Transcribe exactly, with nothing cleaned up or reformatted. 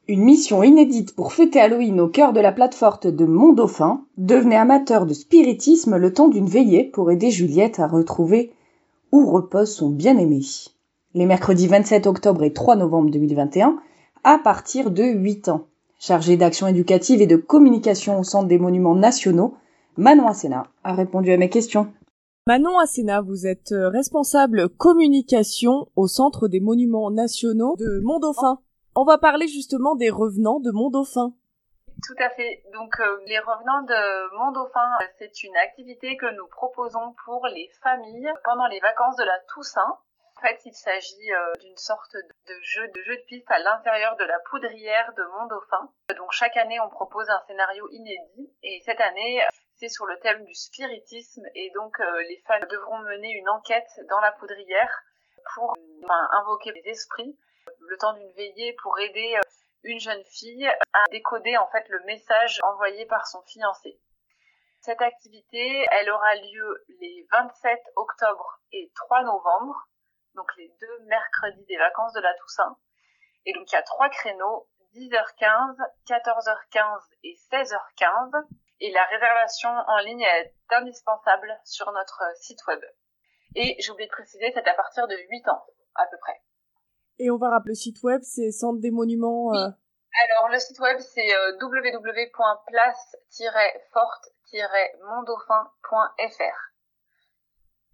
Une mission inédite pour fêter Halloween au cœur de la plate forte de Mont-Dauphin. Devenez amateur de spiritisme le temps d'une veillée pour aider Juliette à retrouver où repose son bien-aimé. Les mercredis vingt-sept octobre et trois novembre deux mille vingt et un, à partir de huit ans. Chargée d'action éducative et de communication au Centre des Monuments Nationaux, Manon Asséna a répondu à mes questions. Manon Asséna, vous êtes responsable communication au Centre des Monuments Nationaux de Mont-Dauphin. On va parler justement des revenants de Mont-Dauphin. Tout à fait. Donc euh, les revenants de Mont-Dauphin, c'est une activité que nous proposons pour les familles pendant les vacances de la Toussaint. En fait, il s'agit euh, d'une sorte de jeu, de jeu de piste à l'intérieur de la poudrière de Mont-Dauphin. Donc chaque année, on propose un scénario inédit et cette année, c'est sur le thème du spiritisme et donc euh, les femmes devront mener une enquête dans la poudrière pour enfin, invoquer les esprits le temps d'une veillée pour aider une jeune fille à décoder en fait le message envoyé par son fiancé. Cette activité, elle aura lieu les vingt-sept octobre et trois novembre, donc les deux mercredis des vacances de la Toussaint. Et donc il y a trois créneaux, dix heures quinze, quatorze heures quinze et seize heures quinze. Et la réservation en ligne est indispensable sur notre site web. Et j'ai oublié de préciser, c'est à partir de huit ans à peu près. Et on va rappeler le site web, c'est Centre des Monuments... Euh... Oui. Alors, le site web, c'est euh, w w w point place tiret forte tiret mont dauphin point f r.